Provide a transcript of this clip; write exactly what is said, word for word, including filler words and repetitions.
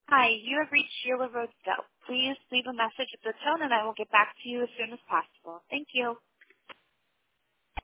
Hi, you have reached Sheila Rhodes. Please leave a message at the tone and I will get back to you as soon as possible. Thank you.